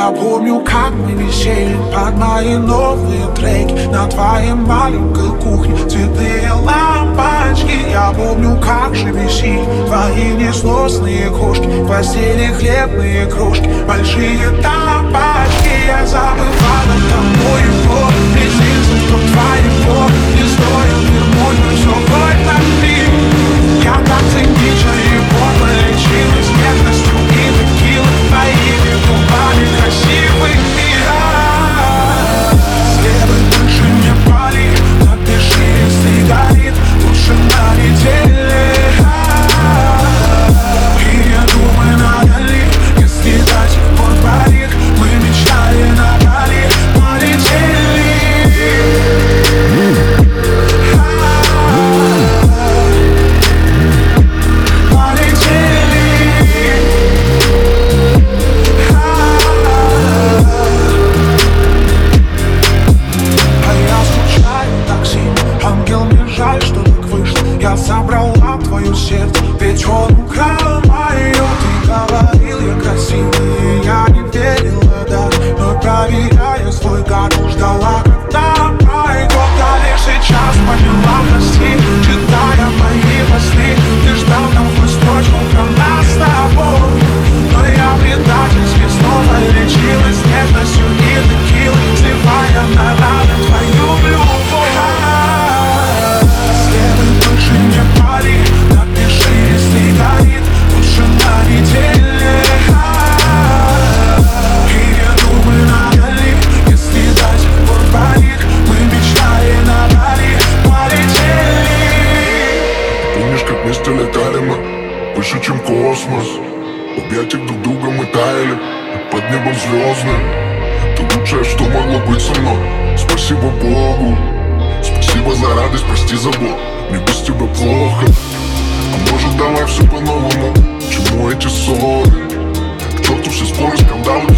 Я помню, как мы висели под мои новые треки на твоей маленькой кухне, цветные лампочки. Я помню, как же висели твои несносные кошки, в постели хлебные крошки, большие тапочки. Я забывал давно его, приснился, что твоего не стоил мир мой, но все хоть на миг. Я как цинична и подло лечилась нежностью и текилой, твоими губами красивыми. Слева больше не пали, напиши, если горит, лучше на неделе. И я думаю, надо ли, если до сих пор парик, мы мечтали на Бали, полетели. Я забрала твое сердце, ведь он украл мое. Ты говорил, я красивый, я не верила, да. Но проверяя свой гараж, ждала, когда пройдет. Я лишь сейчас поняла, прости, читая мои мысли. Ты ждал там хоть строчку про нас с тобой, но я предательски снова лечилась нежностью и текилой, сливая на раны твою любовь. Не пали, напиши, если горит, лучше на неделе. И я думаю, надо ли, если до сих пор парик, мы мечтали на Бали, полетели. Помнишь, как вместе летали мы, выше, чем космос. В объятиях друг друга мы таяли, под небом звездным. Ты лучшее, что могло быть со мной. Спасибо Богу, спасибо за радость, прости за боль. Мне без тебя плохо, а может давай все по-новому. Чему эти ссоры? К черту все споры, скандалы.